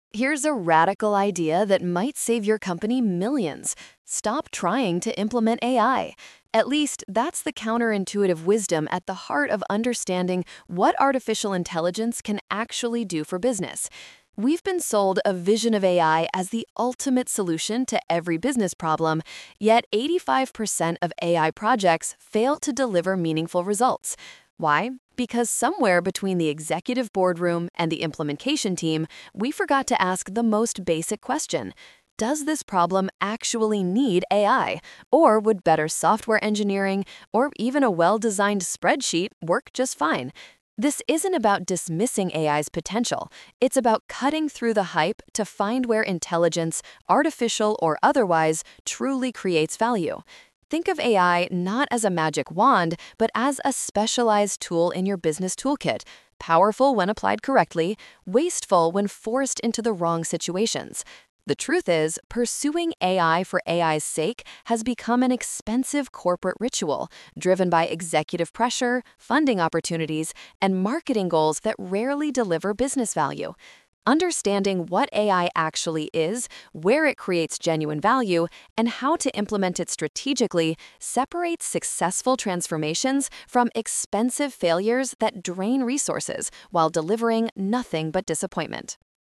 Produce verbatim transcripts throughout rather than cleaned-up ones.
Here's a radical idea that might save your company millions. Stop trying to implement A I. At least, that's the counterintuitive wisdom at the heart of understanding what artificial intelligence can actually do for business. We've been sold a vision of A I as the ultimate solution to every business problem, yet eighty-five percent of A I projects fail to deliver meaningful results. Why? Because somewhere between the executive boardroom and the implementation team, we forgot to ask the most basic question. Does this problem actually need A I? Or would better software engineering or even a well-designed spreadsheet work just fine? This isn't about dismissing A I's potential. It's about cutting through the hype to find where intelligence, artificial or otherwise, truly creates value. Think of A I not as a magic wand, but as a specialized tool in your business toolkit, powerful when applied correctly, wasteful when forced into the wrong situations. The truth is, pursuing A I for A I's sake has become an expensive corporate ritual, driven by executive pressure, funding opportunities, and marketing goals that rarely deliver business value. Understanding what A I actually is, where it creates genuine value, and how to implement it strategically separates successful transformations from expensive failures that drain resources while delivering nothing but disappointment.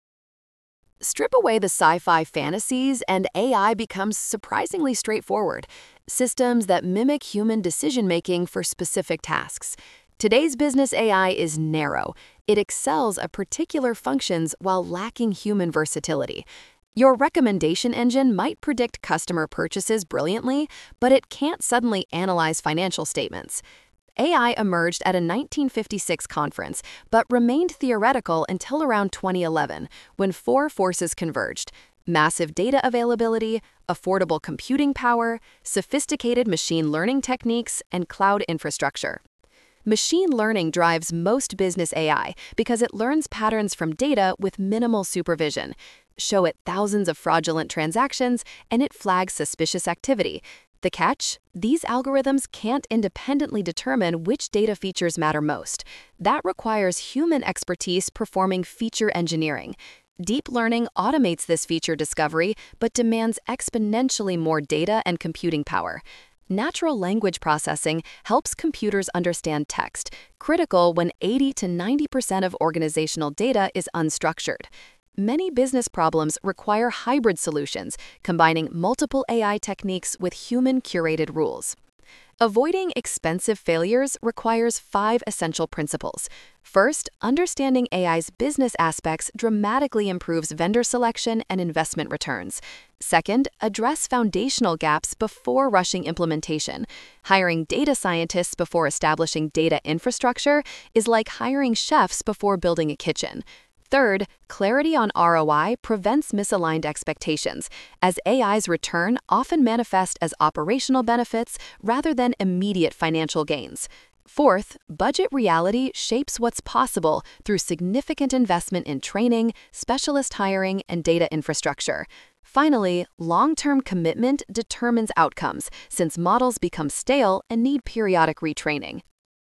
Strip away the sci-fi fantasies, and A I becomes surprisingly straightforward. Systems that mimic human decision-making for specific tasks. Today's business A I is narrow. It excels at particular functions while lacking human versatility. Your recommendation engine might predict customer purchases brilliantly, but it can't suddenly analyze financial statements. A I emerged at a nineteen fifty-six conference, but remained theoretical until around twenty eleven, when four forces converged: massive data availability, affordable computing power, sophisticated machine learning techniques, and cloud infrastructure. Machine learning drives most business A I because it learns patterns from data with minimal supervision. Show it thousands of fraudulent transactions, and it flags suspicious activity. The catch? These algorithms can't independently determine which data features matter most. That requires human expertise performing feature engineering. Deep learning automates this feature discovery, but demands exponentially more data and computing power. Natural language processing helps computers understand text, critical when eighty to ninety percent of organizational data is unstructured. Many business problems require hybrid solutions, combining multiple A I techniques with human-curated rules. Avoiding expensive failures requires five essential principles. First, understanding A I's business aspects dramatically improves vendor selection and investment returns. Second, address foundational gaps before rushing implementation. Hiring data scientists before establishing data infrastructure is like hiring chefs before building a kitchen. Third, clarity on R O I prevents misaligned expectations, as A I's return often manifest as operational benefits rather than immediate financial gains. Fourth, budget reality shapes what's possible through significant investment in training, specialist hiring, and data infrastructure. Finally, long-term commitment determines outcomes, since models become stale and need periodic retraining.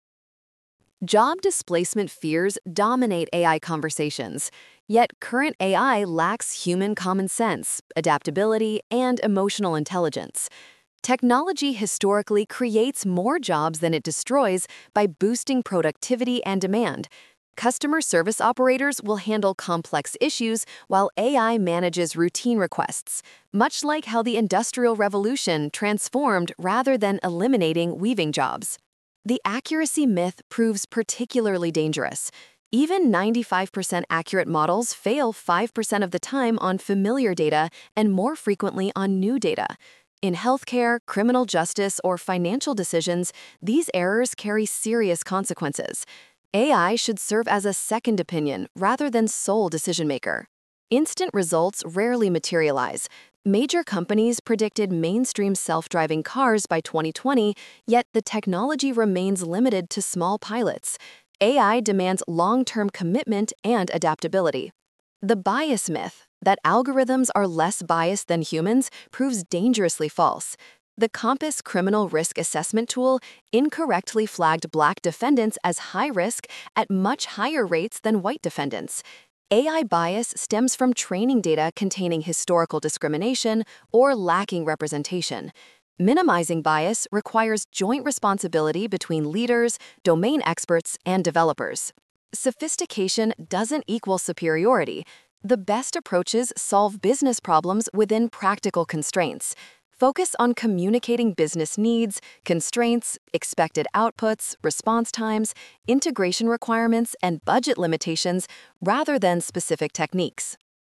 Job displacement fears dominate A I conversations, yet current A I lacks human common sense, adaptability, and emotional intelligence. Technology historically creates more jobs than it destroys by boosting productivity and demand. Customer service operators will handle complex issues while A I manages routine requests, much like how the Industrial Revolution transformed rather than eliminating weaving jobs. The accuracy myth proves particularly dangerous. Even ninety-five percent accurate models fail five percent of the time on familiar data and more frequently on new data. In healthcare, criminal justice, or financial decisions, these errors carry serious consequences. A I should serve as a second opinion rather than sole decision-maker. Instant results rarely materialize. Major companies predicted mainstream self-driving cars by twenty twenty, yet the technology remains limited to small pilots. A I demands long-term commitment and adaptability. The bias myth, that algorithms are less biased than humans, proves dangerously false. The Compass Criminal Risk Assessment tool incorrectly flagged Black defendants as high risk at much higher rates than white defendants. A I bias stems from training data containing historical discrimination or lacking representation. Minimizing bias requires joint responsibility between leaders, domain experts, and developers. Sophistication doesn't equal superiority. The best approaches solve business problems within practical constraints. Focus on communicating business needs, constraints, expected outputs, response times, integration requirements, and budget limitations rather than specific techniques.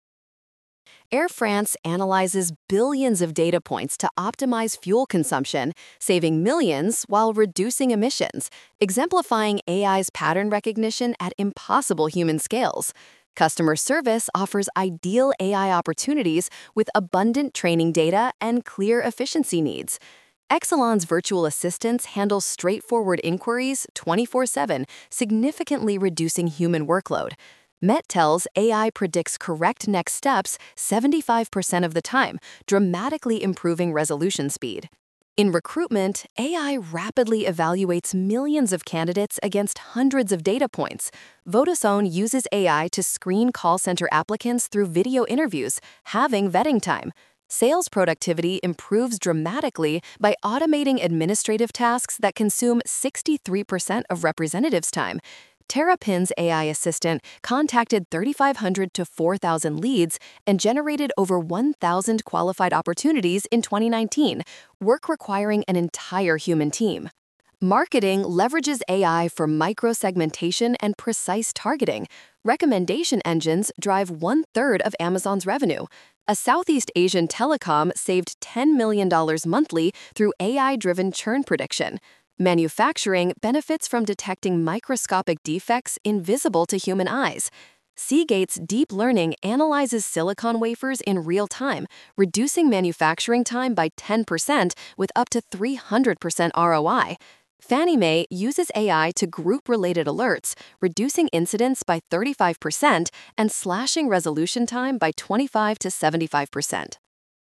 Air France analyzes billions of data points to optimize fuel consumption, saving millions while reducing emissions, exemplifying A I's pattern recognition at impossible human scales. Customer service offers ideal A I opportunities with abundant training data and clear efficiency needs. Exelon's virtual assistants handle straightforward inquiries twenty-four seven, significantly reducing human workload. MetTel's A I predicts correct next steps seventy-five percent of the time, dramatically improving resolution speed. In recruitment, A I rapidly evaluates millions of candidates against hundreds of data points. Vodafone uses A I to screen call center applicants through video interviews, halving vetting time. Sales productivity improves dramatically by automating administrative tasks that consume sixty-three percent of representatives' time. Terrapin's A I assistant contacted thirty-five hundred to four thousand leads and generated over one thousand qualified opportunities in twenty nineteen, work requiring an entire human team. Marketing leverages A I for micro-segmentation and precise targeting. Recommendation engines drive one-third of Amazon's revenue. A Southeast Asian telecom saved ten million dollars monthly through A I-driven churn prediction. Manufacturing benefits from detecting microscopic defects invisible to human eyes. Seagate's deep learning analyzes silicon wafers in real time, reducing manufacturing time by ten percent with up to three hundred percent R O I. Fannie Mae uses A I to group related alerts, reducing incidents by thirty-five percent and slashing resolution time by twenty-five to seventy-five percent.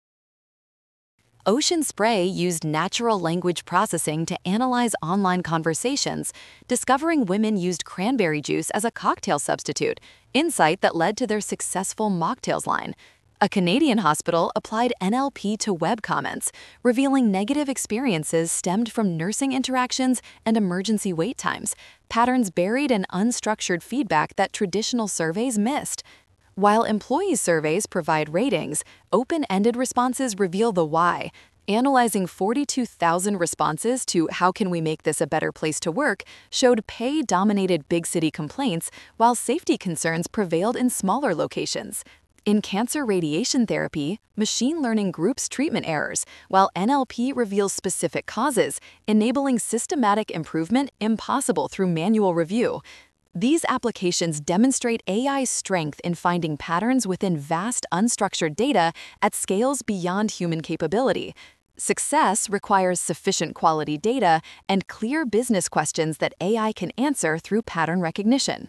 Ocean Spray used natural language processing to analyze online conversations, discovering women used cranberry juice as a cocktail substitute, insight that led to their successful mocktails line. A Canadian hospital applied N L P to web comments, revealing negative experiences stemmed from nursing interactions and emergency wait times, patterns buried in unstructured feedback that traditional surveys missed. While employee surveys provide ratings, open-ended responses reveal the why. Analyzing forty-two thousand responses to "How can we make this a better place to work?" showed pay-dominated big city complaints, while safety concerns prevailed in smaller locations. In cancer radiation therapy, machine learning groups treatment errors, while N L P reveals specific causes, enabling systematic improvement impossible through manual review. These applications demonstrate A I's strength in finding patterns within vast unstructured data at scales beyond human capability. Success requires sufficient quality data and clear business questions that A I can answer through pattern recognition.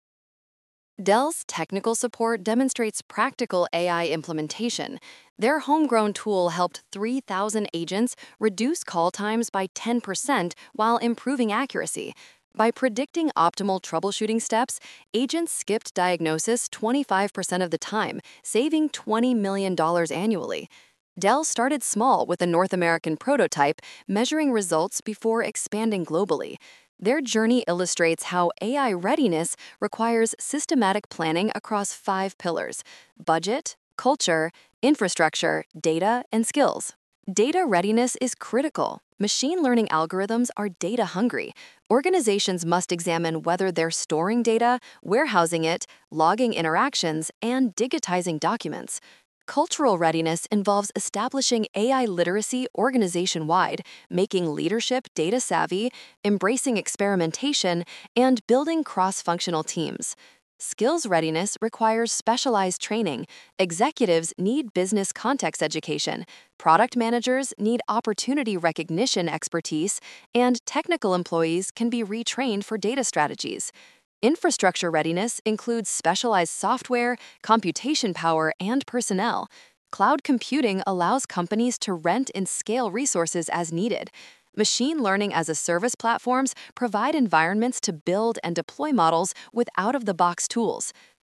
Dell's technical support demonstrates practical A I implementation. Their homegrown tool helped three thousand agents reduce call times by ten percent while improving accuracy. By predicting optimal troubleshooting steps, agents skipped diagnosis twenty-five percent of the time, saving twenty million dollars annually. Dell started small with a North American prototype, measuring results before expanding globally. Their journey illustrates how A I readiness requires systematic planning across five pillars: budget, culture, infrastructure, data, and skills. Data readiness is critical. Machine learning algorithms are data hungry. Organizations must examine whether they're storing data, warehousing it, logging interactions, and digitizing documents. Cultural readiness involves establishing A I literacy organization-wide, making leadership data-savvy, embracing experimentation, and building cross-functional teams. Skills readiness requires specialized training. Executives need business context education. Product managers need opportunity recognition expertise, and technical employees can be retrained for data strategies. Infrastructure readiness includes specialized software, computation power, and personnel. Cloud computing allows companies to rent and scale resources as needed. Machine learning as a service platforms provide environments to build and deploy models with out-of-the-box tools.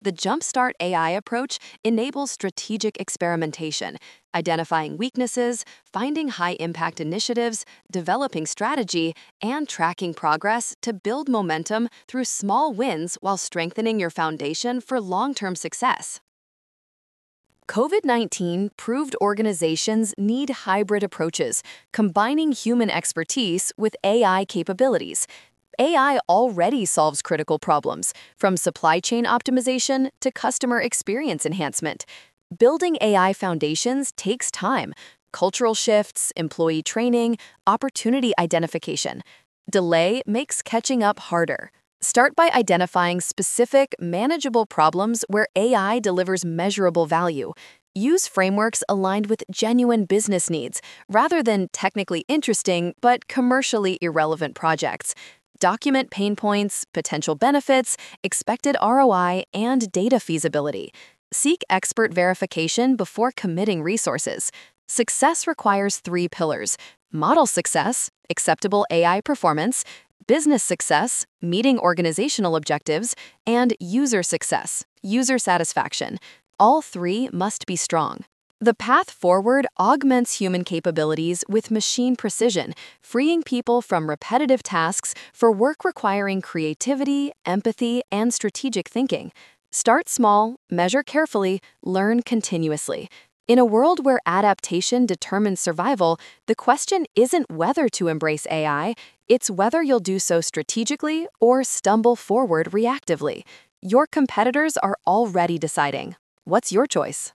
The Jumpstart A I approach enables strategic experimentation, identifying weaknesses, finding high-impact initiatives, developing strategy, and tracking progress to build momentum through small wins while strengthening your foundation for long-term success. COVID nineteen proved organizations need hybrid approaches, combining human expertise with A I capabilities. A I already solves critical problems, from supply chain optimization to customer experience enhancement. Building A I foundations takes time: cultural shifts, employee training, opportunity identification. Delay makes catching up harder. Start by identifying specific, manageable problems where A I delivers measurable value. Use frameworks aligned with genuine business needs, rather than technically interesting but commercially irrelevant projects. Document pain points, potential benefits, expected R O I, and data feasibility. Seek expert verification before committing resources. Success requires three pillars: model success, acceptable A I performance; business success, meeting organizational objectives; and user success, user satisfaction. All three must be strong. The path forward augments human capabilities with machine precision, freeing people from repetitive tasks for work requiring creativity, empathy, and strategic thinking. Start small, measure carefully, learn continuously. In a world where adaptation determines survival, the question isn't whether to embrace A I, it's whether you'll do so strategically or stumble forward reactively. Your competitors are already deciding. What's your choice?